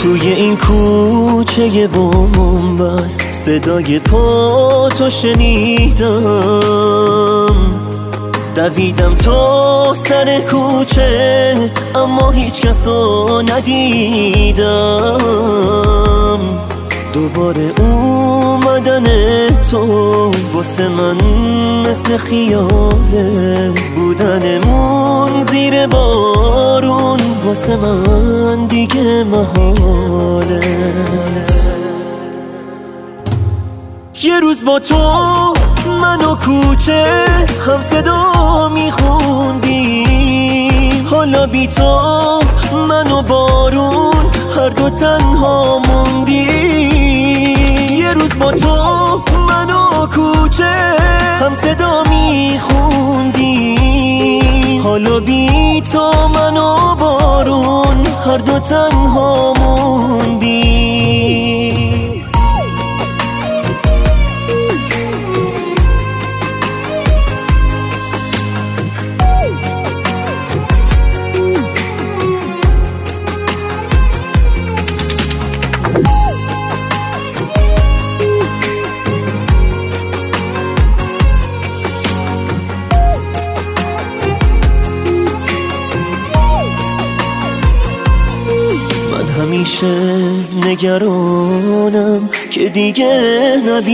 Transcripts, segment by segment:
توی این کوچه بنبست صدای پاتو شنیدم، دویدم تا سر کوچه اما هیچ کسو ندیدم. دوباره اومدن تو واسه من مثل خیاله، بودنمون زیر بارون واسه من دیگه محاله. یه روز با تو منو کوچه هم صدا میخوندیم، حالا بی تو منو بارون هر دو تنها موندیم. یه روز با تو منو کوچه هم صدا میخوندیم، حالا بی تو منو بارون هر دو تنها موندیم. همیشه نگرانم که دیگه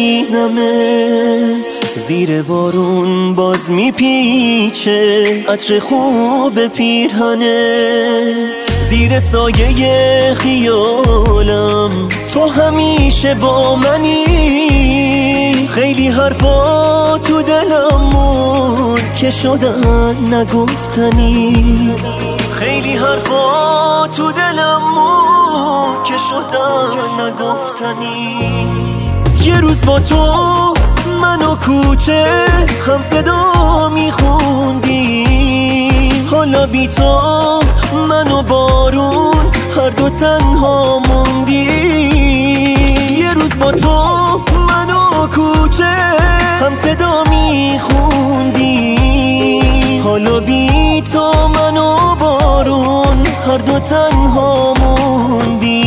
نبینمت، زیر بارون باز میپیچه عطر خوب پیرهنت. زیر سایه خیالم تو همیشه با منی، خیلی حرفا تو دلم موند که شدن نگفتنی، خیلی حرفا تو دلم موند که شدن نگفتنی. یه روز با تو منو کوچه هم صدا میخوندیم، حالا بی تو منو بارون هر دو تنها موندیم. یه روز با تو منو کوچه هم صدا میخوندیم، حالا بی تو منو بارون هر دو تنها موندیم.